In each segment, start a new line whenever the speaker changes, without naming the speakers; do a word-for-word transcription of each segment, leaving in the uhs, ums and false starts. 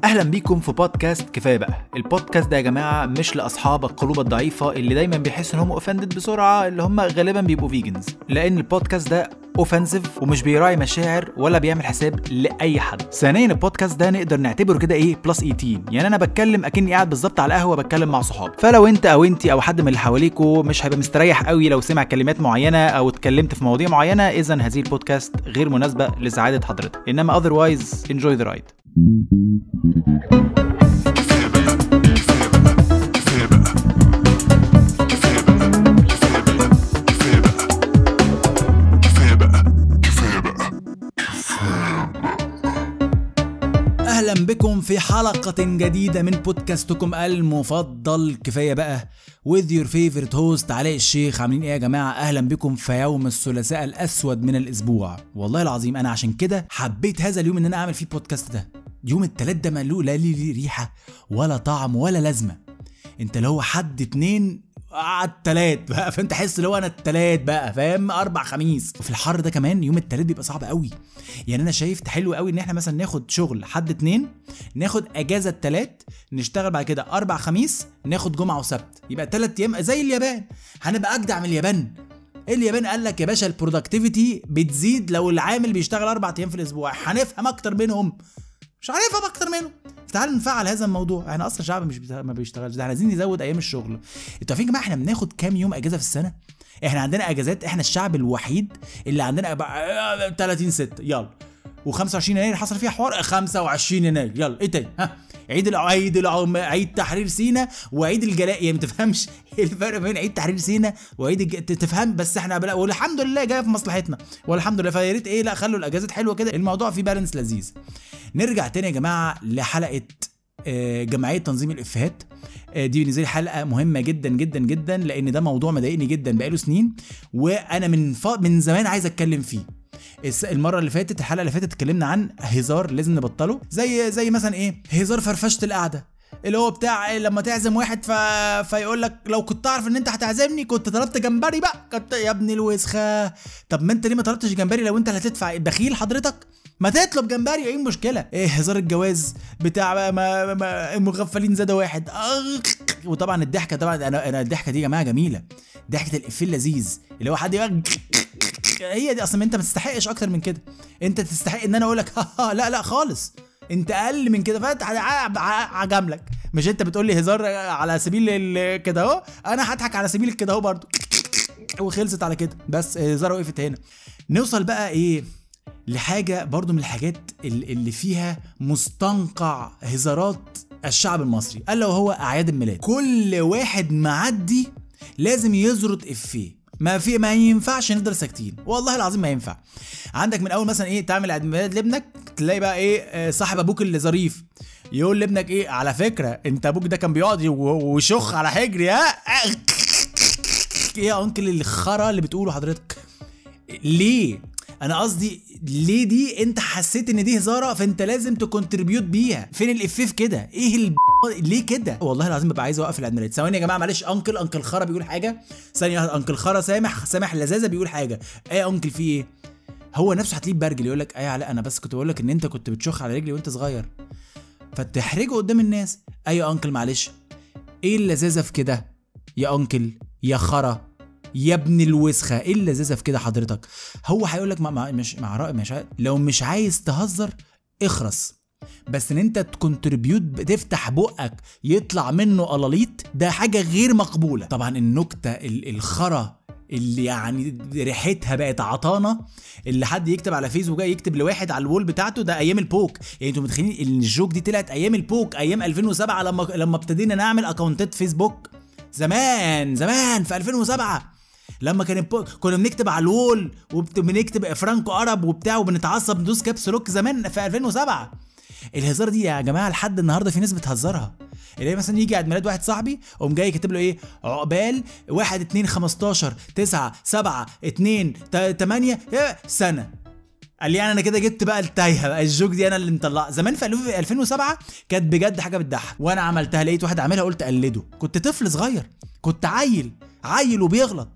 اهلا بيكم في بودكاست كفايه بقى. البودكاست ده يا جماعه مش لاصحاب القلوب الضعيفه اللي دايما بيحسوا ان هم اوفندد بسرعه، اللي هم غالبا بيبقوا فيجنز، لان البودكاست ده اوفنسيف ومش بيراعي مشاعر ولا بيعمل حساب لاي حد. ثانيا البودكاست ده نقدر نعتبره كده ايه بلس ثمانية عشر، يعني انا بتكلم اكني قاعد بالظبط على قهوه بتكلم مع صحاب. فلو انت او انتي او حد من اللي حواليكوا مش هيبقى مستريح قوي لو سمع كلمات معينه او اتكلمت في مواضيع معينه، اذا هذه البودكاست غير مناسبه لسعاده حضرتك، انما otherwise enjoy the ride. اهلا بكم في حلقة جديدة من بودكاستكم المفضل كفاية بقى with your favorite host علاء الشيخ. عاملين ايه يا جماعة؟ اهلا بكم في يوم الثلاثاء الاسود من الاسبوع. والله العظيم انا عشان كده حبيت هذا اليوم ان انا اعمل فيه بودكاست ده. يوم التلات ده ملو لا ليه ريحة ولا طعم ولا لازمة. انت اللي هو حد اتنين على التلات بقى، فانت حس اللي هو انا التلات بقى، فاهم؟ اربع خميس. وفي الحر ده كمان يوم التلات بيبقى صعب قوي. يعني انا شايف حلو قوي ان احنا مثلا ناخد شغل حد اتنين، ناخد اجازة التلات، نشتغل بعد كده اربع خميس، ناخد جمعة وسبت، يبقى تلات ايام زي اليابان. هنبقى اجدع من اليابان. اليابان قال لك يا باشا البرودكتيفيتي بتزيد لو العامل بيشتغل اربع ايام في الاسبوع. هنفهم اكتر منهم، مش هنفهم اكتر منهم. تعالوا نفعل هذا الموضوع. احنا اصلا شعب مش بتا... ما بيشتغلش، ده احنا عايزين نزود ايام الشغل. انتوا عارفين يا جماعه احنا بناخد كام يوم اجازه في السنه؟ احنا عندنا اجازات، احنا الشعب الوحيد اللي عندنا ثلاثين ستة يلا، و25 يناير حصل فيها حوار، خمسة وعشرين يناير يلا، ايه تاني؟ ها عيد العيد العم... عيد تحرير سيناء وعيد الجلاء. يعني ما تفهمش ايه الفرق بين عيد تحرير سيناء وعيد الج... تفهم؟ بس احنا بلا... والحمد لله جايه في مصلحتنا والحمد لله. فيا ريت ايه، لا خلوا الاجازات حلوه كده، الموضوع فيه بالانس لذيذ. نرجع تاني يا جماعه لحلقه جمعيه تنظيم الافيهات. دي بالنسبه لي حلقه مهمه جدا جدا جدا، لان ده موضوع مضايقني جدا بقاله سنين، وانا من ف... من زمان عايز اتكلم فيه. المره اللي فاتت الحلقه اللي فاتت اتكلمنا عن هزار لازم نبطله، زي زي مثلا ايه، هزار فرفشه القعده، اللي هو بتاع لما تعزم واحد ف... فيقول لك لو كنت اعرف ان انت هتعزمني كنت طلبت جمبري بقى، كنت يا ابن الوسخه. طب ما انت ليه ما طلبتش جمبري لو انت اللي هتدفع؟ بخيل حضرتك؟ ما تطلب جمبري، ايه المشكله؟ ايه هزار الجواز بتاع ما, ما المغفلين زاد واحد. وطبعا الضحكه، طبعا انا انا الضحكه دي يا جماعه جميله، ضحكه الافيه اللذيذ اللي هو حد يقول هي دي. اصلا انت ما تستحقش اكتر من كده، انت تستحق ان انا اقول لك لا لا خالص، انت اقل من كده. فات عجملك، مش انت بتقول لي هزار على سبيل كده اهو، انا هضحك على سبيل كده اهو برضو، وخلصت على كده. بس هزار وقفت هنا. نوصل بقى ايه لحاجه برضو من الحاجات اللي فيها مستنقع هزارات الشعب المصري، الا وهو اعياد الميلاد. كل واحد معدي لازم يزرط افيه، ما في ما ينفعش نفضل ساكتين، والله العظيم ما ينفع. عندك من اول مثلا ايه، تعمل عيد ميلاد لابنك، تلاقي بقى ايه صاحب ابوك اللي ظريف يقول لابنك ايه، على فكره انت ابوك ده كان بيقعد ويشخ على حجري. ها ايه يا انكل الخرا اللي بتقوله حضرتك؟ ليه؟ انا قصدي ليه دي انت حسيت ان دي هزاره فانت لازم تكونتريبيوت بيها؟ فين الافيه كده؟ ايه الب... ليه كده؟ والله العظيم ببقى عايز اوقف العيد ميلاد. ثواني يا جماعه معلش، انكل انكل خرا بيقول حاجه ثانيه، انكل خرا سامح سامح لذاذه بيقول حاجه. ايه يا انكل في ايه؟ هو نفسه هتلاقيه برجل يقول لك ايه علاء انا بس كنت بقول لك ان انت كنت بتشخ على رجلي وانت صغير فتحرجه قدام الناس. ايوه انكل معلش، ايه اللذاذه في كده يا انكل يا خرا يا ابن الوسخه؟ ايه اللذاذه في كده حضرتك؟ هو هيقول لك ما مش مع رأي مش عايز. لو مش عايز تهزر اخرس، بس ان انت تكونتريبيوت بتفتح بقك يطلع منه قلاليط، ده حاجه غير مقبوله. طبعا النكته الخرا اللي يعني ريحتها بقت عطانه، اللي حد يكتب على فيسبوك جاي يكتب لواحد على الوول بتاعته ده ايام البوك. يعني انتوا متخيلين ان الجوك دي طلعت ايام البوك، ايام ألفين وسبعة لما لما ابتدينا نعمل اكونتات فيسبوك زمان زمان في ألفين وسبعة، لما كان كنا بنكتب على الوول وبنكتب فرانكو عرب وبتاع وبنتعصب ندوس كابس لوك زمان في ألفين وسبعة. الهزار دي يا جماعه لحد النهارده في ناس بتهزرها، اللي مثلا يجي عيد ميلاد واحد صاحبي قوم جاي كاتب له ايه، عقبال واحد اتنين خمستاشر تسعة سبعة اتنين تمانية سنه. قال لي انا كده جبت بقى التايهه بقى، الجوك دي انا اللي مطلعها. زمان في ألفين وسبعة كانت بجد حاجه بتضحك، وانا عملتها، لقيت واحد عاملها قلت اقلده. كنت طفل صغير، كنت عيل عيل وبيغلط،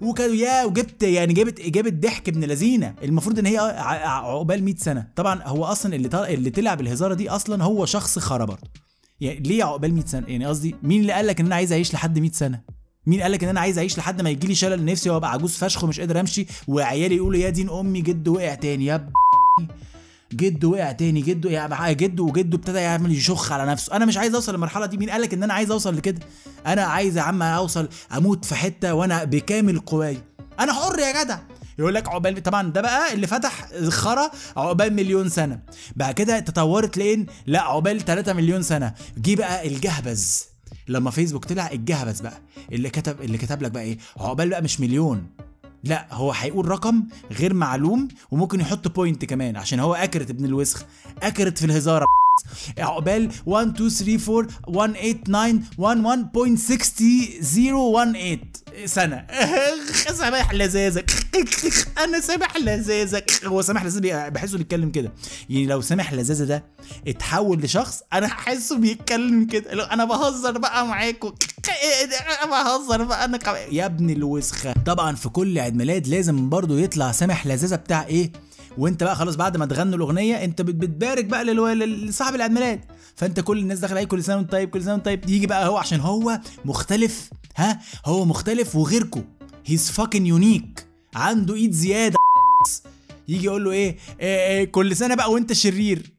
وكانوا يا وجبت يعني جابت اجابه ضحك ابن لذينه. المفروض ان هي عقبال مية سنه. طبعا هو اصلا اللي طلع اللي طلع بالهزاره دي اصلا هو شخص خرا برضه. يعني ليه عقبال مية سنه؟ يعني قصدي مين اللي قال لك ان انا عايز اعيش لحد مية سنه؟ مين قال لك ان انا عايز اعيش لحد ما يجي لي شلل نفسي وابقى عجوز فشخ ومش قادر امشي وعيالي يقولوا يا دين امي جد وقع تاني يا جده وقع تاني جده يعني جده وجده ابتدى يعمل يشخ على نفسه. انا مش عايز اوصل للمرحله دي. مين قالك ان انا عايز اوصل لكده؟ انا عايز يا عم اوصل اموت في حته وانا بكامل قواي. انا حر يا جدع. يقول لك عقبال، طبعا ده بقى اللي فتح الخرا عقبال مليون سنه. بعد كده تطورت لين لا عقبال تلاتة مليون سنه. جه بقى الجهبذ لما فيسبوك طلع الجهبذ بقى اللي كتب اللي كتب لك بقى ايه عقبال بقى مش مليون، لا هو هيقول رقم غير معلوم وممكن يحط بوينت كمان عشان هو اكرت ابن الوسخ، اكرت في الهزاره. عقبال واحد اتنين تلاتة اربعة واحد تمانية تسعة واحد واحد نقطة ستين صفر واحد تمانية سنه. سامح لزازك انا سامح لزازك. هو سامح لزازة بحسه بيتكلم كده. يعني لو سامح لزازة ده اتحول لشخص انا هحسه بيتكلم كده. انا بهزر بقى معاكم، انا بهزر بقى انا يا ابن الوسخه. طبعا في كل عيد ميلاد لازم برضو يطلع سامح لزازة بتاع ايه، وانت بقى خلاص بعد ما تغنوا الاغنيه انت بتبارك بقى لصاحب العيد ميلاد. فانت كل الناس داخله عليه كل سنه وانت طيب كل سنه وانت طيب. يجي بقى هو عشان هو مختلف، ها هو مختلف وغيركم، هيز فاكين يونيك، عنده ايد زياده. يجي يقول له ايه, إيه, إيه كل سنه بقى وانت شرير.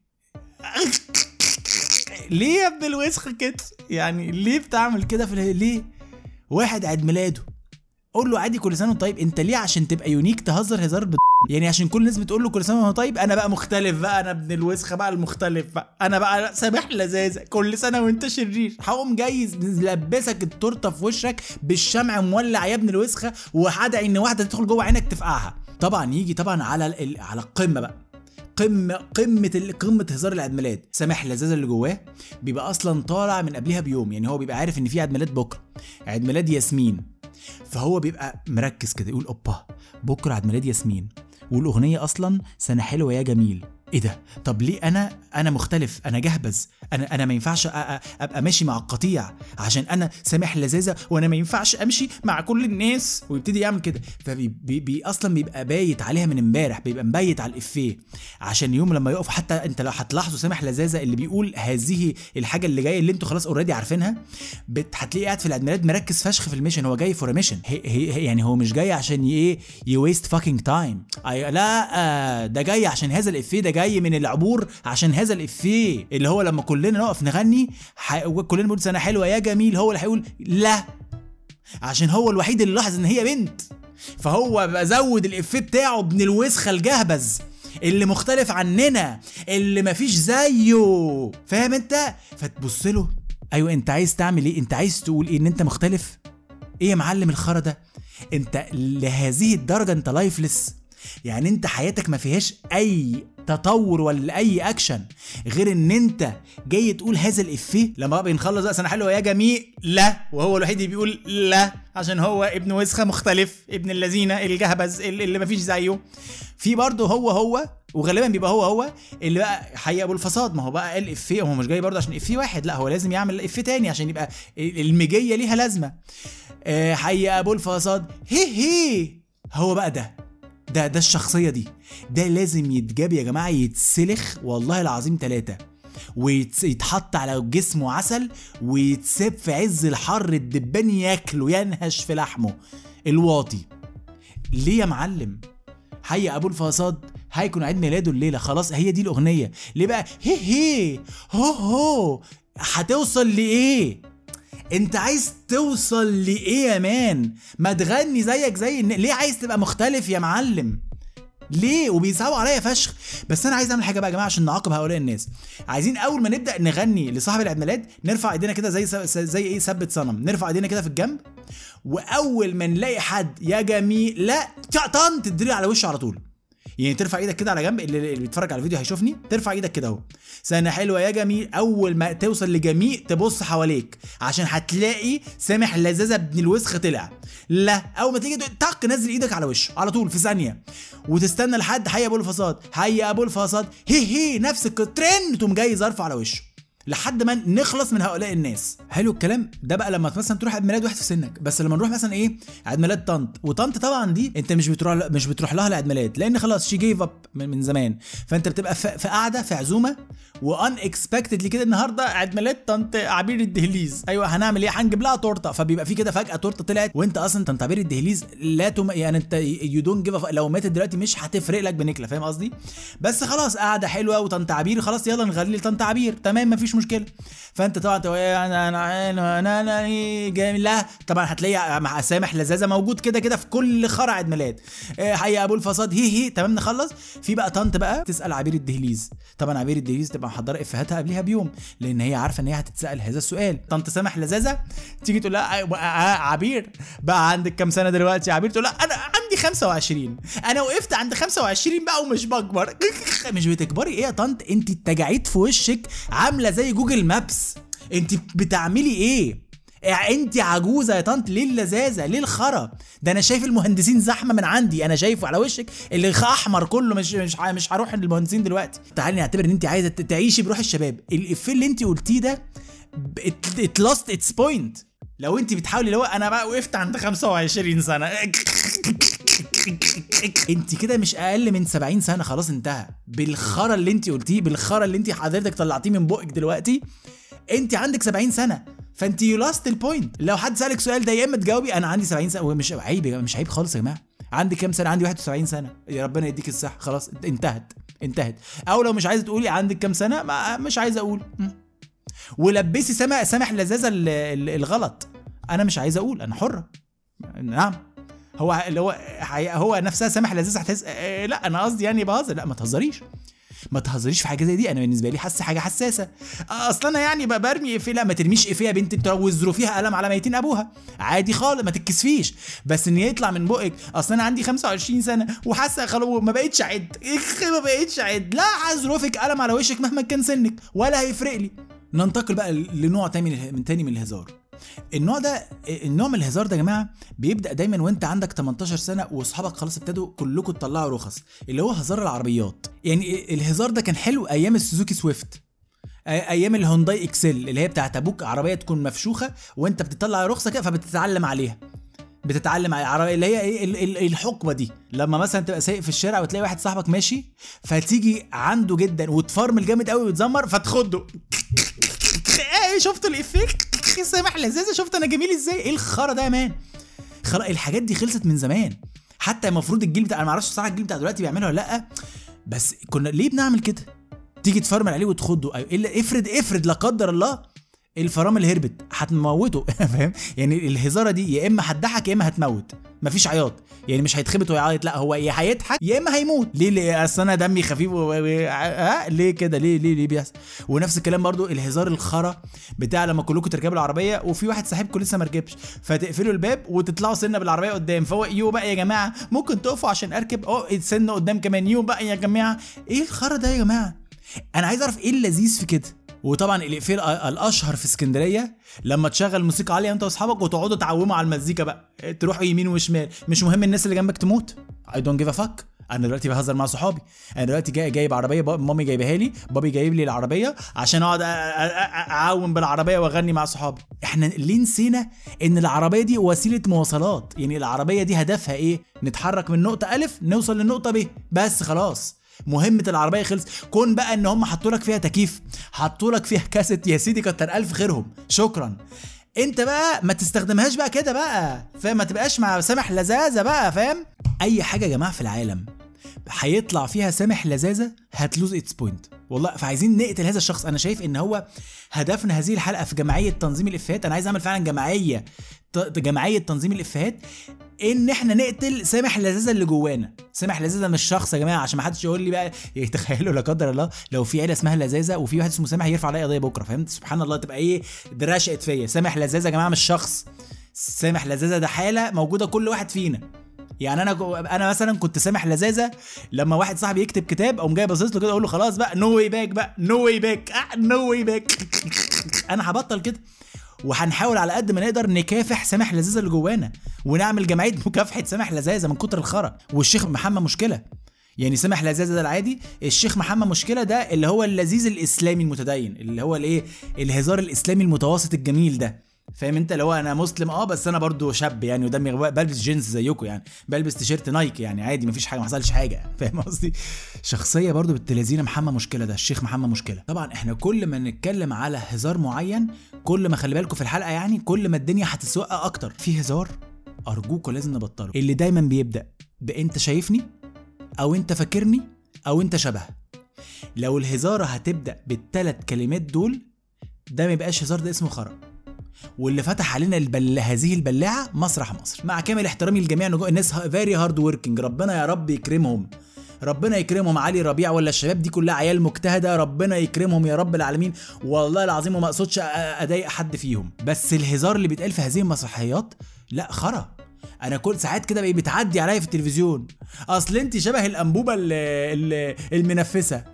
ليه يا ابن الوسخ كده؟ يعني ليه بتعمل كده في ليه؟ واحد عيد ميلاده قول له عادي كل سنه وانت طيب. انت ليه عشان تبقى يونيك تهزر هزار ب... يعني عشان كل الناس بتقول له كل سنه وانت طيب انا بقى مختلف بقى، انا ابن الوسخه بقى المختلف بقى، انا بقى سامح لزازه كل سنه وانت شرير. هقوم جاي لبسك التورته في وشك بالشمع مولع يا ابن الوسخه وهدعي ان واحده تدخل جوه عينك تفقعها. طبعا يجي طبعا على ال... على القمه بقى، قمه قمه قمه هزار العيد ميلاد. سامح لزازه اللي جواه بيبقى اصلا طالع من قبلها بيوم. يعني هو بيبقى عارف ان في عيد ميلاد بكره، عيد ميلاد ياسمين، فهو بيبقى مركز كده يقول اوبا بكره عيد ميلاد ياسمين والاغنيه اصلا سنه حلوه يا جميل. ايه ده؟ طب ليه انا انا مختلف، انا جهبذ، انا انا ما ينفعش ابقى ماشي مع القطيع عشان انا سامح لزازه وانا ما ينفعش امشي مع كل الناس. ويبتدي يعمل كده. فبي بي اصلا بيبقى بايت عليها من امبارح، بيبقى مبيت على الافيه عشان يوم لما يقف. حتى انت لو هتلاحظوا سامح لزازه اللي بيقول هذه الحاجه اللي جايه اللي انتوا خلاص اوريدي عارفينها، هتلاقيه قاعد في العيد ميلاد مركز فشخ في الميشن. هو جاي فور ميشن، يعني هو مش جاي عشان ايه يويست فاكينج تايم. لا ده جاي عشان هذا الافيه، ده جاي من العبور عشان هذا الافيه اللي هو لما كلنا نقف نغني ح... كلنا نقول سنه حلوه يا جميل، هو اللي هيقول لا عشان هو الوحيد اللي لاحظ ان هي بنت. فهو بزود الافيه بتاعه ابن الوسخه الجهبذ اللي مختلف عننا اللي مفيش زيه، فاهم انت؟ فتبص له ايوه انت عايز تعمل ايه؟ انت عايز تقول ايه؟ ان انت مختلف؟ ايه يا معلم الخرا ده؟ انت لهذه الدرجه انت لايفلس؟ يعني انت حياتك ما فيهاش اي تطور ولا اي اكشن غير ان انت جاي تقول هذا الافيه لما بقى بنخلص بقى سنه حلوه يا جميل لا، وهو الوحيد اللي بيقول لا عشان هو ابن وسخه مختلف ابن اللذينه الجهبذ اللي ما فيش زيه. في برضه هو هو وغالبا بيبقى هو هو اللي بقى حي ابو الفساد. ما هو بقى قال افيه، هو مش جاي برضه عشان افيه واحد، لا هو لازم يعمل افيه تاني عشان يبقى المجيه ليها لازمه. اه حي ابو الفساد هي هي. هو بقى ده ده ده الشخصية دي، ده لازم يتجاب يا جماعة، يتسلخ والله العظيم ثلاثة ويتحط على جسمه عسل ويتساب في عز الحر الدبان ياكله ينهش في لحمه الواطي. ليه يا معلم؟ حي ابو الفساد هيكون عيد ميلاده الليلة، خلاص هي دي الأغنية. ليه بقى هي هي هو هو؟ هتوصل لإيه؟ انت عايز توصل لايه يا مان؟ ما تغني زيك زي الن... ليه عايز تبقى مختلف يا معلم؟ ليه؟ وبيصعبوا عليا فشخ. بس انا عايز اعمل حاجه بقى يا جماعه عشان نعاقب هؤلاء الناس. عايزين اول ما نبدا نغني لصاحب العيد ميلاد نرفع ايدينا كده زي زي ايه ثبت صنم، نرفع ايدينا كده في الجنب، واول ما نلاقي حد يا جميل لا طن تدري على وشه على طول. يعني ترفع ايدك كده على جنب، اللي بيتفرج على الفيديو هيشوفني، ترفع ايدك كده اهو سنه حلوه يا جميل. اول ما توصل لجميل تبص حواليك عشان هتلاقي سامح لزازه ابن الوسخ طلع. لا اول ما تيجي طق نزل ايدك على وشه على طول في ثانيه، وتستنى لحد حي ابو الفساد حي ابو الفساد هي هي نفس الترند تقوم جاي ظرف على وشه. لحد ما نخلص من هؤلاء الناس. حلو الكلام ده بقى لما مثلا تروح عيد ميلاد واحد في سنك. بس لما نروح مثلا ايه عيد ميلاد طنط، وطنط طبعا دي انت مش بتروح مش بتروح لها لعيد ميلاد لان خلاص شي جيف اب من, من زمان. فانت بتبقى في قاعده في عزومه وان اكسبكتدلي كده النهارده عيد ميلاد طنط عبير الدهليز، ايوه هنعمل ايه هنجيب لها تورته. فبيبقى في كده فجاه تورته طلعت وانت اصلا طنط عبير الدهليز لا تم... يعني انت يو دونت جيف لو ماتت دلوقتي مش هتفرق لك بنكله، فاهم قصدي؟ بس خلاص قاعده حلوه وطنط عبير خلاص يلا نغني لطنط عبير تمام مفيش مشكله. فانت طبعا انا انا انا انا جميل لا طبعا هتلاقي مع سامح لزازه موجود كده كده في كل خرع عيد ميلاد. حي ابو الفصاد هي هي تمام نخلص. في بقى طنط بقى تسال عبير الدهليز، طبعا عبير الدهليز تبقى محضره افهاتها قبلها بيوم لان هي عارفه ان هي هتتسال هذا السؤال. طنط سامح لزازه تيجي تقول لها عبير بقى عندك كام سنه دلوقتي؟ عبير تقول لها انا عندي خمسة وعشرين، انا وقفت عند خمسة وعشرين بقى ومش بكبر. مش بتكبري ايه يا طنط؟ انت التجاعيد في وشك عامله زي جوجل مابس، انت بتعملي ايه؟ انت عجوزه يا طنط. ليه اللذاذه؟ ليه الخرا ده؟ انا شايف المهندسين زحمه من عندي، انا شايفه على وشك اللي احمر كله. مش مش مش هروح للمهندسين دلوقتي. تعالي نعتبر ان انت عايزه تعيشي بروح الشباب. الافيه اللي انت قلتيه ده ات لاست اتس بوينت. لو انت بتحاولي لو انا بقى وقفت عند خمسة وعشرين سنه انت كده مش اقل من سبعين سنه، خلاص انتهى. بالخرا اللي انت قلتيه، بالخرا اللي انت حضرتك طلعتيه من بقك دلوقتي، انت عندك سبعين سنه. فانت يو لاست البوينت. لو حد سالك سؤال ده يا اما تجاوبي انا عندي سبعين سنه، ومش عيب مش عيب خالص يا جماعه. عندي كام سنه؟ عندي واحد وسبعين سنه، يا ربنا يديك الصحه، خلاص انتهت انتهت. او لو مش عايزه تقولي عندك كام سنه ما مش عايزه اقول، ولبسي سامح سامح لزازه الغلط. انا مش عايزه اقول، انا حره. نعم هو اللي هو هو نفسها سامح لزازه هتحس اه لا انا قصدي يعني بهزر. لا ما تهزريش ما تهزريش في حاجه زي دي. انا بالنسبه لي حاسه حاجه حساسه اصلا. انا يعني برمي افيه، لا ما ترميش افيه يا بنتي توزروا فيها قلم على ميتين ابوها عادي خالص، ما تتكسفيش. بس ان يطلع من بقك اصلا انا عندي خمسة وعشرين سنه وحاسه خلاص ما بقتش اعد ما بقتش اعد لا هزرفك قلم على وشك مهما كان سنك ولا هيفرق لي. ننتقل بقى لنوع تاني من تاني من الهزار. النوع ده النوع من الهزار ده يا جماعه بيبدا دايما وانت عندك تمنتاشر سنه واصحابك خلاص ابتدوا كلكم تطلعوا رخص، اللي هو هزار العربيات. يعني الهزار ده كان حلو ايام السوزوكي سويفت، ايام الهونداي اكسل اللي هي بتاعت ابوك، عربيه تكون مفشوخه وانت بتطلع رخصه كده فبتتعلم عليها بتتعلم على العربيه اللي هي ايه الحقبه دي. لما مثلا تبقى سايق في الشارع وتلاقي واحد صاحبك ماشي فتيجي عنده جدا وتفرمل جامد قوي وتزمر فتخده. ايه شفتوا الافيه سامح لزازه؟ شفت انا جميل ازاي؟ ايه الخرا ده يا مان؟ خلاص الحاجات دي خلصت من زمان. حتى المفروض الجيل بتاع انا ما اعرفش صراحه الجيل بتاع دلوقتي بيعملها ولا لا، بس كنا ليه بنعمل كده؟ تيجي تفرمل عليه وتخده. ايوه الا افرض افرض لا قدر الله الفرامل هربت هتموته. فاهم يعني الهزاره دي يا اما هتضحك يا اما هتموت، مفيش عياط. يعني مش هيتخبط ويعيط، لا هو يا هيضحك يا اما هيموت. ليه ليه اصل انا دمي خفيف و... ها ليه كده؟ ليه ليه ليه بيحصل؟ ونفس الكلام برضو الهزار الخرا بتاع لما كلكم تركبوا العربيه وفي واحد صاحبكم لسه ما ركبش فتقفلوا الباب وتطلعوا سنه بالعربيه قدام، فهو يو بقى يا جماعه ممكن تقفوا عشان اركب اه سنه قدام كمان، يو بقى يا جماعه. ايه الخرا ده يا جماعه؟ انا عايز اعرف ايه اللذيذ في كده. وطبعا الافيه الاشهر في اسكندريه لما تشغل موسيقى عاليه انت واصحابك وتقعدوا تعوموا على المزيكا بقى، تروحوا يمين وشمال، مش مهم الناس اللي جنبك تموت. I don't give a fuck. انا دلوقتي بهزر مع صحابي، انا دلوقتي جاي جايب عربيه مامي جايبها لي، بابي جايب لي العربيه عشان اقعد اعوم بالعربيه واغني مع صحابي. احنا ليه نسينا ان العربيه دي وسيله مواصلات؟ يعني العربيه دي هدفها ايه؟ نتحرك من نقطه الف نوصل للنقطه ب، بس خلاص مهمة العربية خلص. كون بقى ان هم حطوا لك فيها تكييف، حطوا لك فيها كاسيت، يا سيدي كتر الف خيرهم، شكرا. انت بقى ما تستخدمهاش بقى كده بقى، فاهم؟ ما تبقاش مع سامح لزازة بقى، فاهم؟ اي حاجة يا جماعة في العالم هيطلع فيها سامح لزازة هتلوز اتس بوينت والله. فعايزين نقتل هذا الشخص. انا شايف ان هو هدفنا هذه الحلقة في جمعية تنظيم الافيهات، انا عايز اعمل فعلا جمعية جمعية تنظيم الافيهات، ان احنا نقتل سامح لزازة اللي جوانا. سامح لزازة مش شخص يا جماعه، عشان ما حدش يقول لي بقى يتخيلوا لا قدر الله لو في عيله اسمها لزازة وفي واحد اسمه سامح يرفع عليا قضيه بكره، فهمت؟ سبحان الله تبقى ايه دراشقت فيا. سامح لزازة يا جماعه مش شخص، سامح لزازة ده حاله موجوده كل واحد فينا. يعني انا انا مثلا كنت سامح لزازة لما واحد صاحبي يكتب كتاب اقوم جاي باصص له كده اقول له خلاص بقى نو واي باك بقى نو واي باك نو واي باك. انا هبطل كده، وهنحاول على قد ما نقدر نكافح سامح لزازة اللي جوانا ونعمل جمعيه مكافحه سامح لزازة من كتر الخرا. والشيخ محمد مشكله، يعني سامح لذاذة ده العادي، الشيخ محمد مشكلة ده اللي هو اللذيذ الاسلامي المتدين، اللي هو الايه الهزار الاسلامي المتوسط الجميل ده، فاهم انت؟ اللي هو انا مسلم اه بس انا برضو شاب يعني، ودمي بلبس جينز زيكم يعني، بلبس تيشيرت نايكي يعني عادي مفيش حاجه، ما حصلش حاجه يعني، فاهم قصدي؟ شخصيه برضو بالتلازينه محمد مشكله ده، الشيخ محمد مشكله. طبعا احنا كل ما نتكلم على هزار معين كل ما خلي بالكم في الحلقه يعني كل ما الدنيا هتسوق اكتر. في هزار ارجوكم لازم نبطله، اللي دايما بيبدا بانت شايفني او انت فاكرني او انت شبه. لو الهزاره هتبدا بالثلاث كلمات دول ده ما يبقاش هزار، ده اسمه خرا. واللي فتح علينا البل... هذه البلاعه مسرح مصر، مع كامل احترامي لجميع نجوم الناس فيري هارد وركينج، ربنا يا رب يكرمهم، ربنا يكرمهم، علي ربيع ولا الشباب دي كلها عيال مجتهده، ربنا يكرمهم يا رب العالمين، والله العظيم وما اقصدش اضايق حد فيهم، بس الهزار اللي بيتقال في هذه المسرحيات لا خرا. انا كل ساعات كده بقى بتعدي عليا في التلفزيون، اصل انت شبه الانبوبه المنفسه.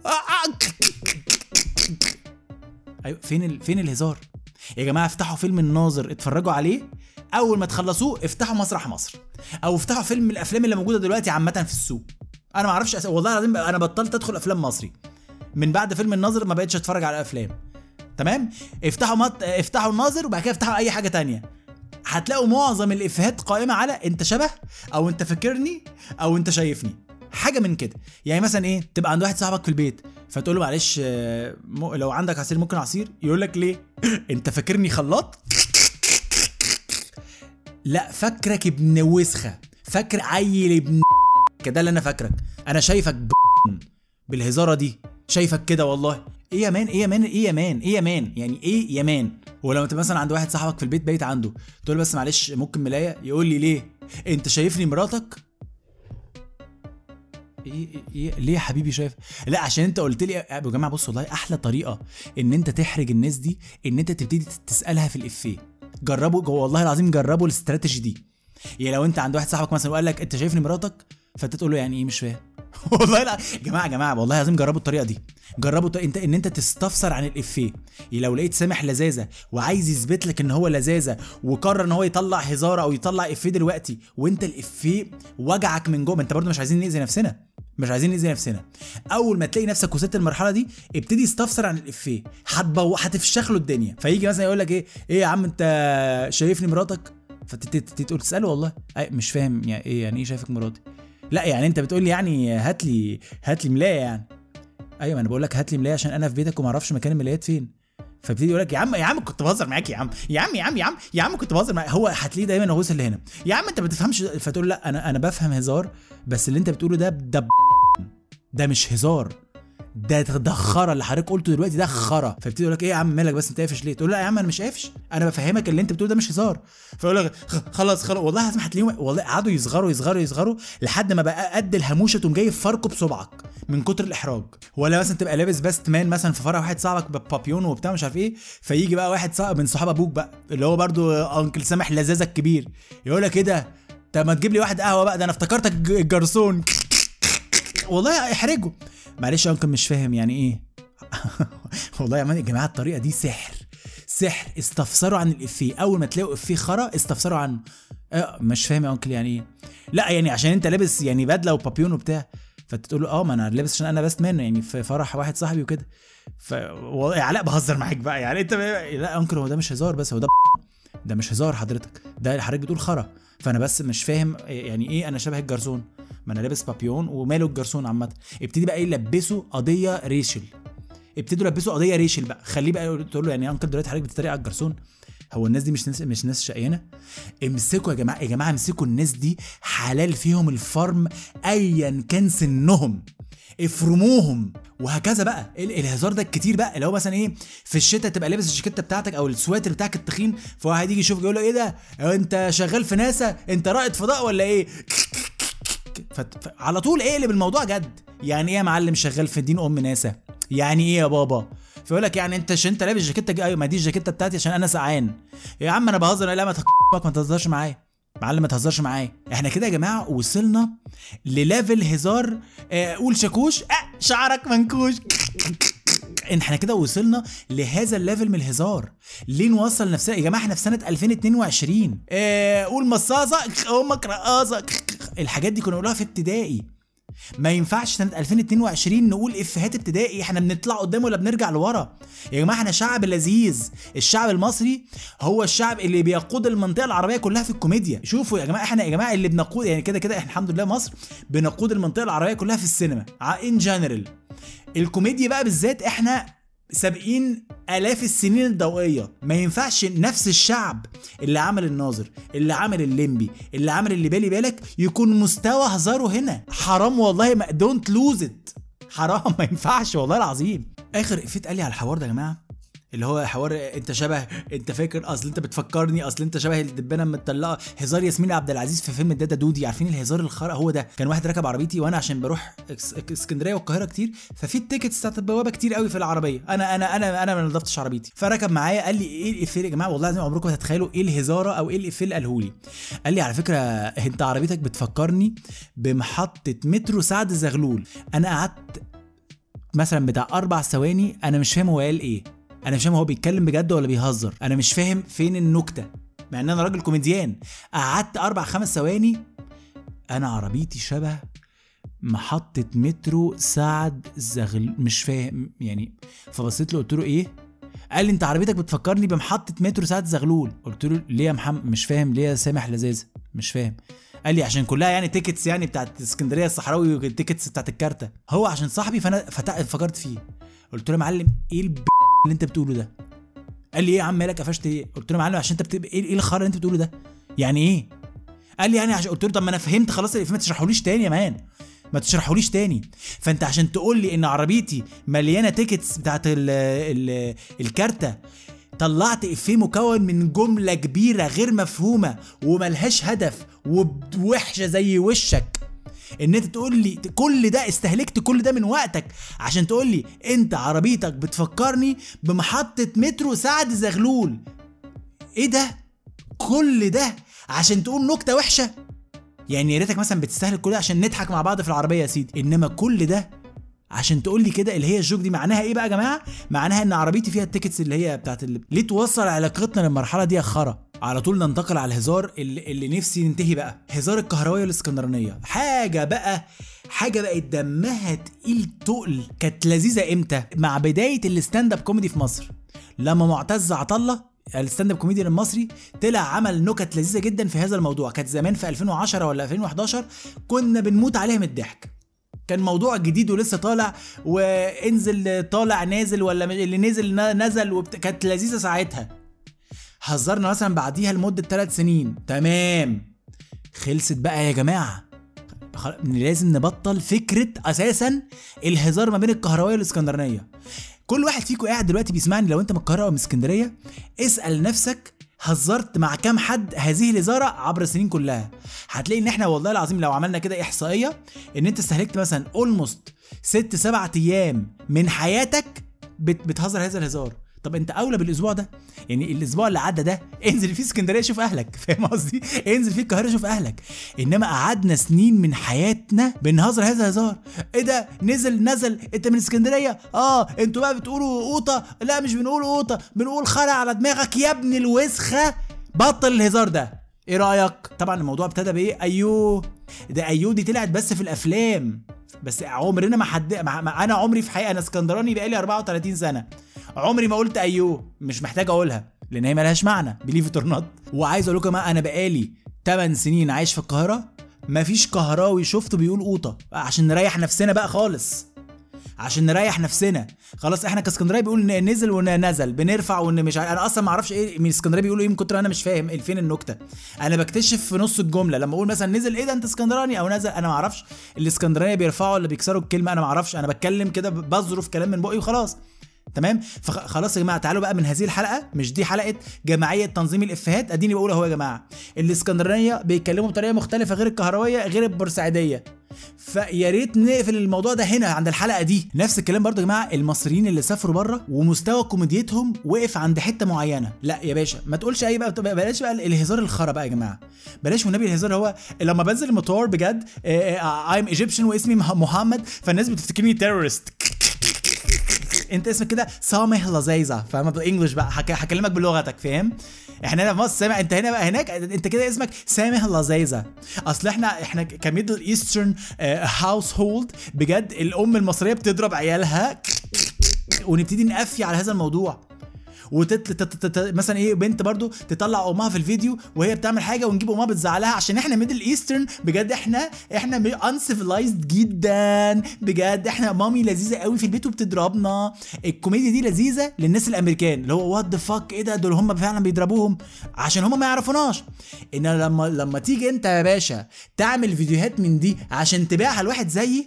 ايوه فين ال... فين الهزار يا جماعه؟ افتحوا فيلم الناظر اتفرجوا عليه، اول ما تخلصوه افتحوا مسرح مصر، او افتحوا فيلم من الافلام اللي موجوده دلوقتي عامه في السوق. انا ما اعرفش أس... والله العظيم انا بطلت ادخل افلام مصري من بعد فيلم الناظر، ما بقتش اتفرج على افلام. تمام، افتحوا مط... افتحوا الناظر وبعد كده افتحوا اي حاجه تانية، هتلاقوا معظم الافيهات قائمه على انت شبه او انت فاكرني او انت شايفني، حاجه من كده. يعني مثلا ايه، تبقى عند واحد صاحبك في البيت فتقول له معلش لو عندك عصير ممكن عصير، يقول لك ليه؟ انت فاكرني خلاط؟ لا فاكرك ابن وسخه، فاكر عيل ابن كده اللي انا فاكرك، انا شايفك بالهزاره دي، شايفك كده والله. ايه يا مان ايه يا مان ايه يا مان ايه يا مان يعني ايه يا مان؟ ولما انت مثلا عند واحد صاحبك في البيت بايت عنده تقول له بس معلش ممكن ملايه، يقول لي ليه؟ انت شايفني مراتك؟ ايه ايه ليه يا حبيبي شايف؟ لا عشان انت قلت لي يا جماعه بصوا والله احلى طريقه ان انت تحرج الناس دي ان انت تبتدي تسالها في الافيه. جربوا والله العظيم، جربوا الاستراتيجي دي. يعني لو انت عند واحد صاحبك مثلا وقال لك انت شايفني مراتك، فانت تقول له يعني ايه مش فاهم. والله لا يا جماعه يا جماعه والله لازم جربوا الطريقه دي، جربوا انت ان انت تستفسر عن الافيه. يعني لو لقيت سامح لذاذه وعايز يثبت لك ان هو لذاذه وقرر ان هو يطلع هزار او يطلع افيه دلوقتي وانت الافيه وجعك من جوه، انت برضو مش عايزين نأذي نفسنا، مش عايزين نأذي نفسنا. اول ما تلاقي نفسك وصلت المرحله دي ابتدي استفسر عن الافيه، هتبو هتفشخ له الدنيا. فيجي مثلا يقول لك ايه ايه يا عم انت شايفني مراتك، فتقول تساله والله مش فاهم يعني ايه يعني ايه شايفك مراتي؟ لا يعني انت بتقول لي يعني هات لي هات لي ملايه يعني. ايوه انا بقول لك هات لي ملايه عشان انا في بيتك وما اعرفش مكان الملايات فين. فبتيجي يقول لك يا عم يا عم كنت بهزر معاك يا عم يا عم يا عم يا عم يا عم كنت بهزر معاك. هو هتلاقيه دايما هو اللي هنا يا عم انت ما بتفهمش. فتقول لا انا انا بفهم هزار، بس اللي انت بتقوله ده ده ده مش هزار، ده ده خرا اللي حضرتك قلته دلوقتي، ده خرا. فبتيجي يقول لك ايه يا عم مالك بس انت قافش ليه؟ تقول لا يا عم انا مش قافش، انا بفهمك اللي انت بتقوله ده مش هزار. فيقول لك خلاص خلاص والله لازم هتلاقيهم والله قعدوا يصغروا يصغروا يصغروا لحد ما بقى قد الهاموشه تقوم جاي فرقه بصبعك من كتر الاحراج. ولا مثلا تبقى لابس باست مان مثلا في فرح واحد صاحبك بابيون وبتاع مش عارف ايه، فيجي بقى واحد صاحب من صحاب ابوك بقى اللي هو برضو انكل سامح لذاذه الكبير يقول لك ايه ده؟ طب ما تجيب لي واحد قهوه بقى، ده انا افتكرتك الجرسون. والله احرجه. معلش يا انكل مش فاهم يعني ايه. والله يا جماعه الطريقه دي سحر سحر. استفسروا عن الافيه، اول ما تلاقوا افيه خرا استفسروا عنه. اه مش فاهم يا انكل يعني ايه؟ لا يعني عشان انت لابس يعني بدله وبابيون وبتاع، فتقول له اه ما انا لابس عشان انا باست مان يعني في فرح واحد صاحبي وكده. ف والله علاء بهزر معاك بقى يعني انت لا يا انكل هو ده مش هزار، بس هو ده ده مش هزار حضرتك، ده حضرتك بتقول خرا. فانا بس مش فاهم يعني ايه انا شبه الجرسون، ما انا لابس بابيون وماله الجرسون عامه. ابتدي بقى ايه لبسه قضيه ريشل، ابتدوا لبسوا قضيه ريشل بقى، خليه بقى تقول له يعني يا انكل دلوقتي حضرتك بتتريق على الجرسون؟ هو الناس دي مش ناس مش ناس شقيانه؟ امسكوا يا جماعه يا جماعه امسكوا الناس دي، حلال فيهم الفرم ايا كان سنهم، افرموهم. وهكذا بقى الهزار ده الكتير بقى اللي هو مثلا ايه في الشتاء تبقى لابس الجاكيته بتاعتك او السواتر بتاعك التخين، فواحد يجي يشوفك يقول له ايه ده انت شغال في ناسا، انت رائد فضاء ولا ايه؟ على طول اقلب الموضوع جد. يعني ايه يا معلم شغال في دين ام ناسا؟ يعني ايه يا بابا؟ فيقول لك يعني انت عشان انت لابس جاكيته، ايوه ما دي الجاكيته بتاعتي عشان انا سقعان. يا عم انا بهزر. لا ما تخبك ما تهزرش معايا معلم، ما تهزرش معايا. احنا كده يا جماعه وصلنا لليفل هزار اه قول شاكوش اه شعرك منكوش. احنا كده وصلنا لهذا الليفل من الهزار. ليه نوصل نفسنا يا جماعه؟ احنا في سنه ألفين واتنين وعشرين. اه قول مصاصه امك رقاصه، الحاجات دي كنا نقولها في ابتدائي. ما ينفعش سنه ألفين واتنين وعشرين نقول افيهات ابتدائي، احنا بنطلع قدام ولا بنرجع لورا يا جماعه. احنا شعب لذيذ، الشعب المصري هو الشعب اللي بيقود المنطقه العربيه كلها في الكوميديا. شوفوا يا جماعه، احنا يا جماعه اللي بنقود يعني كده كده احنا الحمد لله مصر بنقود المنطقه العربيه كلها في السينما ان جنرال. الكوميديا بقى بالذات احنا سابقين آلاف السنين الضوئية. ما ينفعش نفس الشعب اللي عمل الناظر، اللي عمل الليمبي، اللي عمل اللي بالي بالك يكون مستوى هزاره هنا. حرام والله، ما دونت لوز ات، حرام، ما ينفعش والله العظيم. اخر افيت قال لي على الحوار ده يا جماعه، اللي هو حوار انت شبه، انت فاكر، اصل انت بتفكرني، اصل انت شبه الدبانه المطلقه. هزار ياسمين عبد العزيز في فيلم الدادا دودي، عارفين الهزار الخرا هو ده. كان واحد راكب عربيتي وانا عشان بروح اسكندريه والقاهره كتير، ففي التيكتس بتاعت البوابه كتير قوي في العربيه، انا انا انا انا ما نضفتش عربيتي، فركب معايا قال لي ايه الافيه يا جماعه، والله العظيم عمركم ما هتتخيلوا ايه الهزاره او ايه الافيه اللي قاله لي. قال لي على فكره انت عربيتك بتفكرني بمحطه مترو سعد زغلول. انا قعدت مثلا بتاع اربع ثواني انا مش فاهم هو قال ايه، انا مش فاهم هو بيتكلم بجد ولا بيهزر، انا مش فاهم فين النكته مع ان انا راجل كوميديان. قعدت اربع خمس ثواني، انا عربيتي شبه محطه مترو سعد زغل، مش فاهم يعني. فبصيت له قلت له ايه؟ قال لي انت عربيتك بتفكرني بمحطه مترو سعد زغلول. قلت له ليه يا محمد؟ مش فاهم. ليه يا سامح لذاذه؟ مش فاهم. قال لي عشان كلها يعني تيكتس يعني بتاعت اسكندريه الصحراوي والتيكتس بتاعت الكارته. هو عشان صاحبي فانا فكرت فيه. قلت له يا معلم ايه الب اللي انت بتقوله ده؟ قال لي ايه يا عم مالك قفشت ايه؟ قلت له يا معلم عشان انت بتبقى ايه الخرا اللي انت بتقوله ده يعني ايه؟ قال لي يعني عشان، قلت له طب ما انا فهمت خلاص الافيه، ما تشرحوليش تاني يا مان، ما تشرحوليش تاني. فانت عشان تقول لي ان عربيتي مليانه تيكتس بتاعت ال ال الكارته، طلعت افيه مكون من جمله كبيره غير مفهومه وملهاش هدف ووحشه زي وشك، ان انت تقول لي كل ده، استهلكت كل ده من وقتك عشان تقول لي انت عربيتك بتفكرني بمحطه مترو سعد زغلول. ايه ده؟ كل ده عشان تقول نكته وحشه؟ يعني يا ريتك مثلا بتستهلك كل ده عشان نضحك مع بعض في العربيه يا سيدي، انما كل ده عشان تقول لي كده اللي هي الجوك دي. معناها ايه بقى يا جماعه؟ معناها ان عربيتي فيها التيكتس اللي هي بتاعت اللي... ليه توصل علاقتنا للمرحله دي يا خرا؟ على طول ننتقل على الهزار اللي, اللي نفسي ننتهي بقى، هزار الكهرويه والاسكندرانيه. حاجه بقى حاجه بقت دمها تقيل تقل. كانت لذيذه امتى؟ مع بدايه الستاند اب كوميدي في مصر، لما معتز عطله الستاند اب كوميديان المصري طلع عمل نكت لذيذه جدا في هذا الموضوع. كانت زمان في ألفين وعشرة ولا ألفين وحداشر كنا بنموت عليها من الضحك، كان موضوع جديد ولسه طالع، وانزل طالع نازل ولا اللي نزل نزل وبت... كانت لذيذه ساعتها. هزرنا مثلا بعديها لمده ثلاث سنين، تمام، خلصت بقى يا جماعه. لازم نبطل فكره اساسا الهزار ما بين الكهرويه والاسكندرانيه. كل واحد فيكم قاعد دلوقتي بيسمعني، لو انت من القاهره او من اسكندريه، اسال نفسك هزرت مع كام حد هذه الهزاره عبر السنين كلها. هتلاقي ان احنا والله العظيم لو عملنا كده احصائيه، ان انت استهلكت مثلا اولموست ست سبعة ايام من حياتك بتهزر هذا الهزار. طب انت اولى بالاسبوع ده، يعني الاسبوع اللي عدى ده انزل فيه اسكندريه شوف اهلك، فاهم قصدي؟ انزل فيه القاهره شوف اهلك. انما قعدنا سنين من حياتنا بنهزر هذا الهزار. ايه ده؟ نزل نزل انت من اسكندريه؟ اه انتوا بقى بتقولوا قوطه؟ لا مش بنقول قوطه، بنقول خرع على دماغك يا ابن الوسخه، بطل الهزار ده. ايه رايك؟ طبعا الموضوع ابتدى بايه؟ ايوه ده ايوه دي طلعت بس في الافلام، بس عمرنا ما حد ما انا عمري في حقيقه، انا اسكندراني بقالي أربعة وثلاثين سنه، عمري ما قلت ايوه، مش محتاج اقولها لان هي مالهاش معنى، بليف ات اور نوت. وعايز اقول لكم انا بقالي ثمانية سنين عايش في القاهره، مفيش كهراوي شفته بيقول قوطه، عشان نريح نفسنا بقى خالص، عشان نريح نفسنا خلاص. احنا كاسكندريه بيقول نزل ونزل بنرفع وان مش عارف. انا اصلا ما اعرفش ايه من اسكندريه بيقولوا ايه من كتر انا مش فاهم فين النكته. انا بكتشف في نص الجمله لما اقول مثلا نزل ايه ده انت اسكندراني او نزل، انا ما اعرفش الاسكندرانيه بيرفعوا ولا بيكسروا الكلمه، انا ما اعرفش، انا بتكلم كده بظرف كلام من بقي وخلاص. تمام. فخلاص يا جماعه تعالوا بقى من هذه الحلقه، مش دي حلقه جمعيه تنظيم الافيهات، اديني بقول اهو يا جماعه الاسكندرانيه بيتكلموا بطريقه مختلفه غير الكهرويه غير البورسعيديه، فيا ريت نقفل الموضوع ده هنا عند الحلقه دي. نفس الكلام برضو يا جماعه المصريين اللي سافروا بره ومستوى كوميديتهم وقف عند حته معينه، لا يا باشا ما تقولش اي بقى، بلاش بقى الهزار الخرا بقى يا جماعه، بلاش والنبي الهزار هو لما بنزل المطار بجد ايم ايجيبشن واسمي محمد فالناس بتفتكرني تيرورست انت اسمك كده سامح لذيذه، فاهم بالانجلش بقى، هكلمك بلغتك فاهم. احنا هنا في مصر سامح، انت هنا بقى هناك انت كده اسمك سامح لذيذه. اصل احنا احنا كميدل ايسترن هاوس هولد بجد، الام المصريه بتضرب عيالها ونبتدي نقفي على هذا الموضوع. وتت مثلا ايه بنت برضو تطلع امها في الفيديو وهي بتعمل حاجه ونجيب امها بتزعلها، عشان احنا ميدل ايسترن بجد، احنا احنا انسيفلايزد جدا بجد. احنا مامي لذيذه قوي في البيت وبتضربنا. الكوميديا دي لذيذه للناس الامريكان اللي هو وات ذا فاك، ايه ده دول هم فعلا بيضربوهم عشان هم ما يعرفوناش. ان لما لما تيجي انت يا باشا تعمل فيديوهات من دي عشان تبيعها لواحد زيي،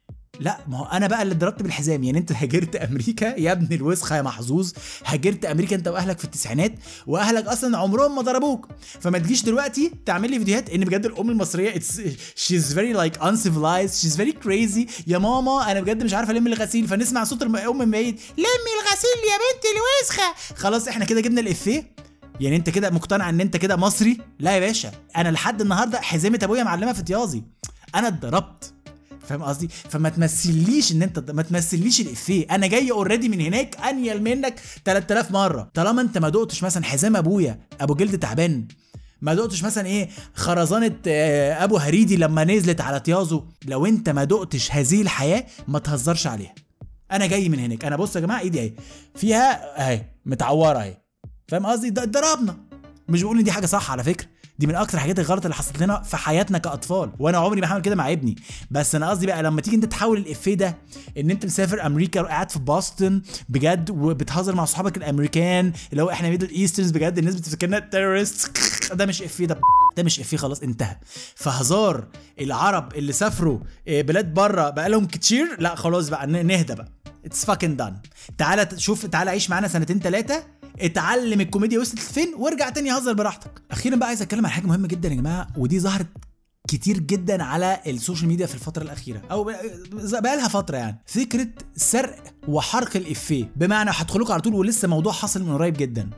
لا ما هو انا بقى اللي ضربت بالحزام. يعني انت هاجرت امريكا يا ابن الوسخه يا محظوظ، هاجرت امريكا انت واهلك في التسعينات، واهلك اصلا عمرهم ما ضربوك. فما تجيش دلوقتي تعمل لي فيديوهات ان بجد الام المصريه she's very like uncivilized, she's very crazy. يا ماما انا بجد مش عارفه الم الغسيل، فنسمع صوت الام من بعيد لمي الغسيل يا بنت الوسخه. خلاص احنا كده جبنا الافيه. يعني انت كده مقتنع ان انت كده مصري؟ لا يا باشا، انا لحد النهارده حزامه ابويا معلمه في طيازي، انا اتضربت، فاهم قصدي؟ فما تمثليش ان انت ما تمثليش الافيه. انا جاي اوريدي من هناك انيل منك ثلاثة آلاف مره. طالما انت ما دقتش مثلا حزام ابويا ابو جلد تعبان، ما دقتش مثلا ايه خرزانه ابو هريدي لما نزلت على طيازو، لو انت ما دقتش هذه الحياه ما تهزرش عليها. انا جاي من هناك، انا بص يا جماعه ايدي اهي فيها اهي متعوره اهي، فاهم قصدي؟ ضربنا. مش بقول ان دي حاجه صح على فكره، دي من اكتر الحاجات الغلط اللي حصلت لنا في حياتنا كاطفال، وانا عمري ما هعمل كده مع ابني. بس انا قصدي بقى لما تيجي انت تحول الافيه ده ان انت مسافر امريكا وقاعد في بوسطن بجد وبتهزر مع صحابك الامريكان اللي هو احنا ميدل ايسترنز بجد، الناس بتفكرنا تيرورست، ده مش افيه، ده ده مش افيه، خلاص انتهى. فهزار العرب اللي سافروا بلاد بره بقى لهم كتير، لا خلاص بقى نهدى بقى، اتس فاكن دان. تعالى شوف، تعالى عيش معانا سنتين ثلاثه، اتعلم الكوميديا وصلت فين وارجع تاني هزر براحتك. اخيرا بقى عايز اتكلم عن حاجه مهمه جدا يا جماعه، ودي ظهرت كتير جدا على السوشيال ميديا في الفتره الاخيره او بقى لها فتره، يعني فكره سرق وحرق الافيه. بمعنى هدخلكم على طول، ولسه موضوع حصل من قريب جدا،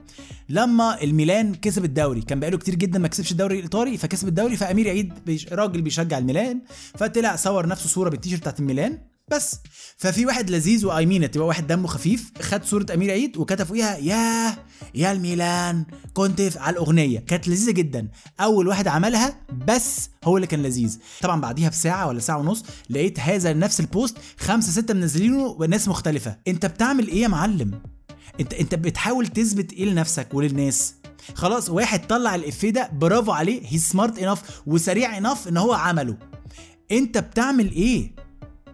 لما الميلان كسب الدوري، كان بقاله كتير جدا ما كسبش الدوري الايطالي، فكسب الدوري، فامير عيد بيش راجل بيشجع الميلان، فطلع صور نفسه صوره بالتيشيرت بتاعت الميلان بس. ففي واحد لذيذ وايمينه تبقى واحد دمه خفيف خد صوره امير عيد وكتب فيها يا يا الميلان كنت على الاغنيه، كانت لذيذه جدا. اول واحد عملها بس هو اللي كان لذيذ. طبعا بعديها بساعه ولا ساعه ونص لقيت هذا نفس البوست خمسة ستة منزلينه وناس مختلفه. انت بتعمل ايه يا معلم؟ انت انت بتحاول تثبت ايه لنفسك وللناس؟ خلاص واحد طلع الافيه ده، برافو عليه، هي سمارت انف وسريع انف ان هو عمله. انت بتعمل ايه؟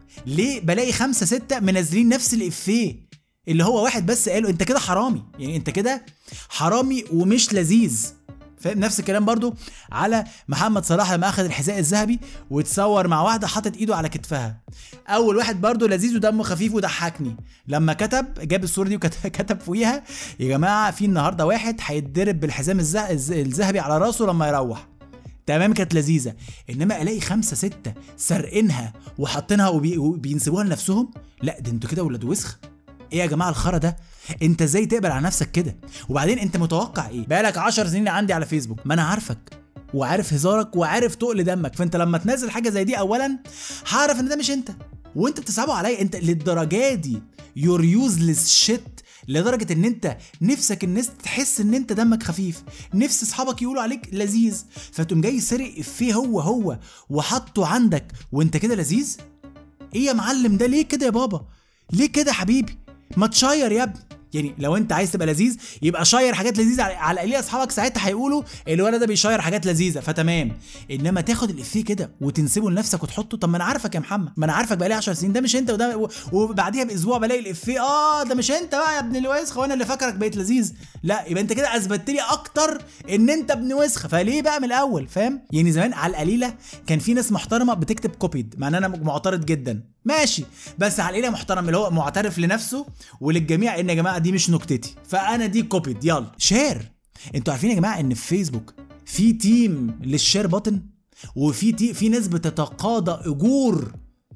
ليه بلاقي خمسة ستة منزلين نفس الإفيه اللي هو واحد بس قاله؟ انت كده حرامي، يعني انت كده حرامي ومش لذيذ. فاهم؟ نفس الكلام برضو على محمد صلاح لما اخذ الحذاء الذهبي وتصور مع واحدة حاطت ايده على كتفها. اول واحد برضو لذيذ ودمه خفيف وضحكني لما كتب، جاب الصورة دي وكتب فوقيها يا جماعة في النهاردة واحد هيتضرب بالحزام الذهبي على راسه لما يروح. تمام، كانت لذيذة. انما الاقي خمسة ستة سرقينها وحاطينها وبينسبوها لنفسهم، لا ده انتوا كده ولاد وسخ. ايه يا جماعة الخرا ده؟ انت ازاي تقبل على نفسك كده؟ وبعدين انت متوقع ايه؟ بقالك عشر سنين عندي على فيسبوك، ما انا عارفك وعارف هزارك وعارف تقل دمك، فانت لما تنزل حاجة زي دي اولا هعرف ان ده مش انت، وانت بتصعبوا عليا. انت للدرجة دي يور يوزلس شيت، لدرجة ان انت نفسك الناس تحس ان انت دمك خفيف، نفس اصحابك يقولوا عليك لذيذ، فتقوم جاي سرق افيه هو هو وحطه عندك وانت كده لذيذ؟ ايه يا معلم ده؟ ليه كده يا بابا؟ ليه كده حبيبي؟ ما تشير يا ابني. يعني لو انت عايز تبقى لذيذ يبقى شاير حاجات لذيذه، على الاقل اصحابك ساعتها هيقولوا الولد ده بيشير حاجات لذيذه فتمام. انما تاخد الافيه كده وتنسبه لنفسك وتحطه، طب ما انا عارفك يا محمد، ما انا عارفك بقالي عشر سنين، ده مش انت، وده وبعديها باسبوع بلاقي الافيه اه ده مش انت بقى يا ابن الوسخه، وانا اللي فاكرك بقيت لذيذ. لا يبقى انت كده اثبتت لي اكتر ان انت ابن وسخه، فليه بقى من الاول؟ فاهم؟ يعني زمان على القليله كان في ناس محترمه بتكتب كوبيد، مع ان انا معترض جدا ماشي، بس على القليله محترم اللي هو معترف لنفسه وللجميع ان يا جماعه دي مش نكتتي، فانا دي كوبيد يلا شير. انتوا عارفين يا جماعه ان في فيسبوك في تيم للشير بوتن، وفي تي في ناس بتتقاضى اجور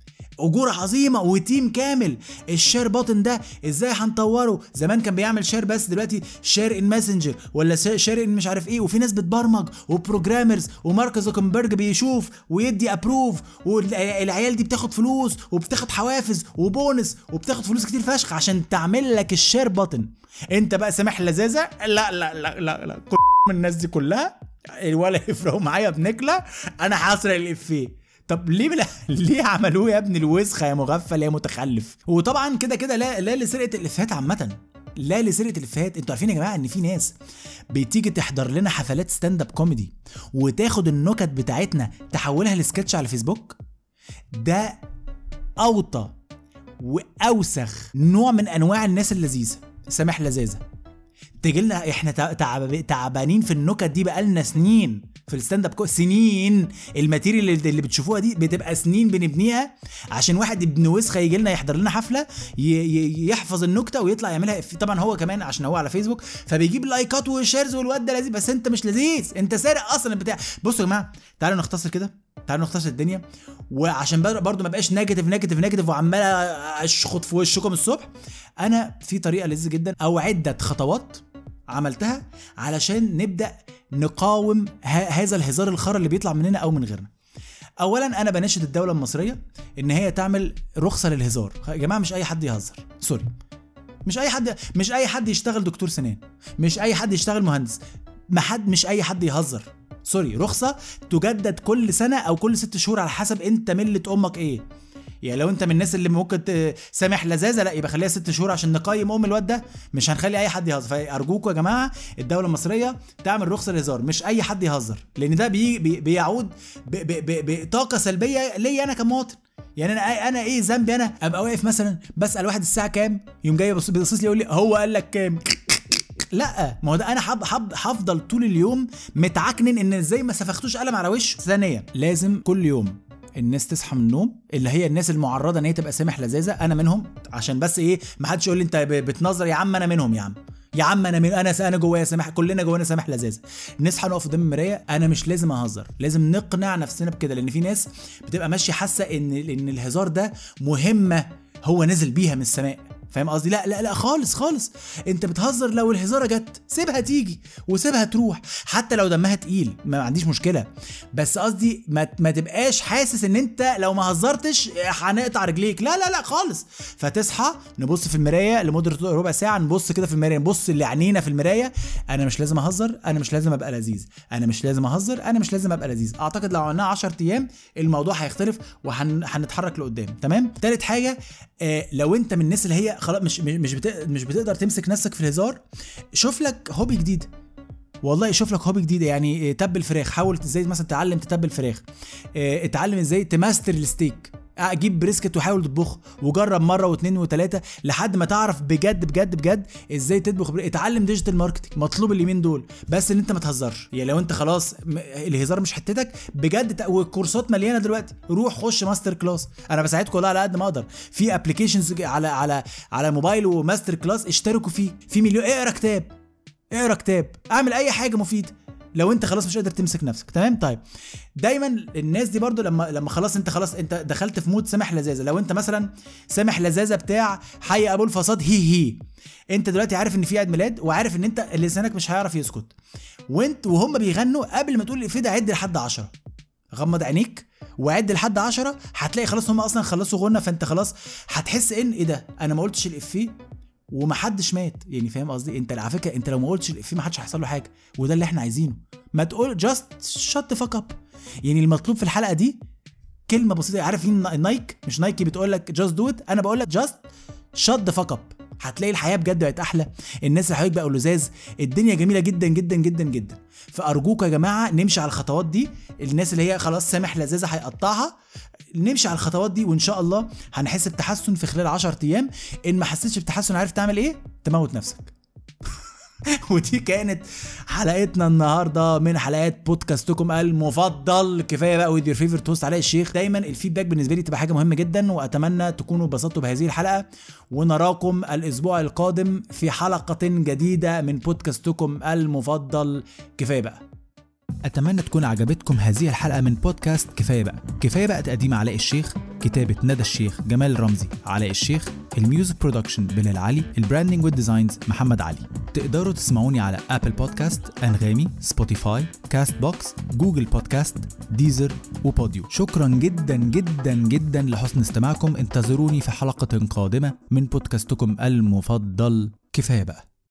اجور عظيمه وتيم كامل. الشير بوتن ده ازاي هنطوره؟ زمان كان بيعمل شير بس، دلوقتي شير ان ماسنجر ولا شير ان مش عارف ايه، وفي ناس بتبرمج وبروجرامرز، ومارك زوكربيرج بيشوف ويدي ابروف، والعيال دي بتاخد فلوس وبتاخد حوافز وبونس وبتاخد فلوس كتير فشخ عشان تعمل لك الشير بوتن. انت بقى سامح لذاذه؟ لا لا لا لا لا كل من الناس دي كلها ولا يفرقوا معايا بنكله، انا حاسر الافيه. طب ليه بلا ليه عملوه يا ابن الوسخه يا مغفل يا متخلف؟ وطبعا كده كده لا لا لسرقه الافيهات عامه، لا لسرقه الافيهات. انتوا عارفين يا جماعه ان في ناس بتيجي تحضر لنا حفلات ستاند اب كوميدي وتاخد النكت بتاعتنا تحولها لسكتش على فيسبوك؟ ده اوطى واوسخ نوع من انواع الناس اللذيذه، سامح لذاذه. تجيلنا احنا تعب... تعبانين في النكت دي بقالنا سنين في الستاند اب، سنين. الماتيريال اللي بتشوفوها دي بتبقى سنين بنبنيها عشان واحد ابن وسخه يجي لنا يحضر لنا حفله ي... يحفظ النكته ويطلع يعملها. طبعا هو كمان عشان هو على فيسبوك فبيجيب لايكات وشيرز والواد ده لذيذ، بس انت مش لذيذ، انت سارق اصلا البتاع. بصوا يا جماعه تعالوا نختصر كده، تعالوا نختصر الدنيا، وعشان برضو ما بقاش نيجاتيف نيجاتيف نيجاتيف وعمال اشخط في وشكم الصبح. انا في طريقه لذيذه جدا او عده خطوات عملتها علشان نبدا نقاوم هذا الهزار الخرا اللي بيطلع مننا او من غيرنا. اولا انا بناشد الدوله المصريه ان هي تعمل رخصه للهزار. يا جماعه مش اي حد يهزر، سوري، مش اي حد مش اي حد يشتغل دكتور سنان، مش اي حد يشتغل مهندس، ما حد مش اي حد يهزر، سوري. رخصه تجدد كل سنه او كل ست شهور على حسب انت ملة امك ايه. يعني لو انت من الناس اللي ممكن سامح لذاذه، لا يبقى خليها ست شهور عشان نقيم ام الواد ده، مش هنخلي اي حد يهزر. فارجوكم يا جماعه الدوله المصريه تعمل رخصه للهزار، مش اي حد يهزر، لان ده بي بي بيعود بطاقه سلبيه ليا انا كمواطن. يعني انا انا ايه ذنبي انا ابقى واقف مثلا بسال واحد الساعه كام، يوم جاي بيبص لي يقول لي هو قال لك كام؟ لا، ما هو ده انا حب حب هفضل طول اليوم متعكنن ان ازاي ما سفختوش قلم على وشه. ثانيا لازم كل يوم الناس تصحى من النوم، اللي هي الناس المعرضه ان هي تبقى سامح لذاذه، انا منهم، عشان بس ايه ما حدش يقول لي انت بتنظر. يا عم انا منهم، يا عم يا عم انا من انا انا جوايا سامح، كلنا جوانا سامح لذاذه. نصحى نقف قدام المرايه، انا مش لازم اهزر، لازم نقنع نفسنا بكده، لان في ناس بتبقى ماشيه حاسه ان ان الهزار ده مهمه هو نزل بيها من السماء. فاهم قصدي؟ لا لا لا خالص خالص. انت بتهزر لو الهزاره جت سيبها تيجي وسيبها تروح، حتى لو دمها تقيل ما عنديش مشكله، بس قصدي ما, ما تبقاش حاسس ان انت لو ما هزرتش هنقطع رجليك. لا لا لا خالص. فتصحى نبص في المرايه لمده ربع ساعه، نبص كده في المرايه، نبص لعينينا في المرايه. انا مش لازم اهزر، انا مش لازم ابقى لذيذ، انا مش لازم اهزر، انا مش لازم ابقى لذيذ. اعتقد لو عملناها عشرة ايام الموضوع هيختلف وهنتحرك لقدام. تمام. ثالث حاجه، آه لو انت من الناس اللي هي خلاص مش مش مش بتقدر تمسك نفسك في الهزار، شوف لك هوبي جديد. والله شوف لك هوبي جديده، يعني تبل فراخ، حاول ازاي مثلا تتعلم تتبل فراخ، اه اتعلم ازاي تماستر الستيك، اجيب بريسكت وحاول تطبخ وجرب مره واثنين وثلاثه لحد ما تعرف بجد بجد بجد ازاي تطبخ. اتعلم ديجيتال ماركتنج، مطلوب اليومين دول، بس ان انت ما تهزرش. يعني لو انت خلاص الهزار مش حتتك بجد، والكورسات مليانه دلوقتي، روح خش ماستر كلاس. انا بساعدكم والله على قد ما اقدر، في ابلكيشنز على على على موبايل وماستر كلاس، اشتركوا فيه، في مليون. اقرا كتاب، اقرا كتاب، اعمل اي حاجه مفيده لو انت خلاص مش قادر تمسك نفسك. تمام. طيب دايما الناس دي برضو لما لما خلاص انت خلاص انت دخلت في مود سامح لذاذه، لو انت مثلا سامح لذاذه بتاع حي ابو الفصاد هي هي، انت دلوقتي عارف ان في عيد ميلاد وعارف ان انت لسانك مش هيعرف يسكت، وانت وهم بيغنوا قبل ما تقول الافيه ده عد لحد عشرة، غمض عينيك وعد لحد عشرة، هتلاقي خلاص هم اصلا خلصوا غنى، فانت خلاص هتحس ان ايه ده انا ما قلتش الافيه ومحدش مات. يعني فاهم قصدي؟ انت على فكره انت لو ما قلتش الافيه محدش هيحصل له حاجه، وده اللي احنا عايزينه. ما تقول جاست شت فاك اب. يعني المطلوب في الحلقه دي كلمه بسيطه. عارف مين نايك؟ مش نايكي بتقول لك جاست دو ات، انا بقول لك جاست شت فاك اب. هتلاقي الحياه بجد بقت احلى، الناس اللي حواليك بقوا لذاذ، الدنيا جميله جدا جدا جدا جدا. فارجوك يا جماعه نمشي على الخطوات دي. الناس اللي هي خلاص سامح لذاذه هيقطعها، نمشي على الخطوات دي وان شاء الله هنحس بتحسن في خلال عشرة ايام. ان ما حسيتش بتحسن عارف تعمل ايه؟ تموت نفسك. ودي كانت حلقتنا النهارده من حلقات بودكاستكم المفضل كفايه بقى with your favorite host علاء الشيخ. دايما الفيدباك بالنسبه لي تبقى حاجه مهمه جدا، واتمنى تكونوا اتبسطتوا بهذه الحلقه، ونراكم الاسبوع القادم في حلقه جديده من بودكاستكم المفضل كفايه بقى. اتمنى تكون عجبتكم هذه الحلقه من بودكاست كفايه بقى. كفايه بقى تقديم علاء الشيخ، كتابة ندى الشيخ، جمال رمزي، علاء الشيخ. الميوزك برودكشن بلال علي. البراندنج والديزاينز محمد علي. تقدروا تسمعوني على ابل بودكاست، انغامي، سبوتيفاي، كاست بوكس، جوجل بودكاست، ديزر وبوديو. شكرا جدا جدا جدا لحسن استماعكم. انتظروني في حلقة قادمة من بودكاستكم المفضل كفاية بقى.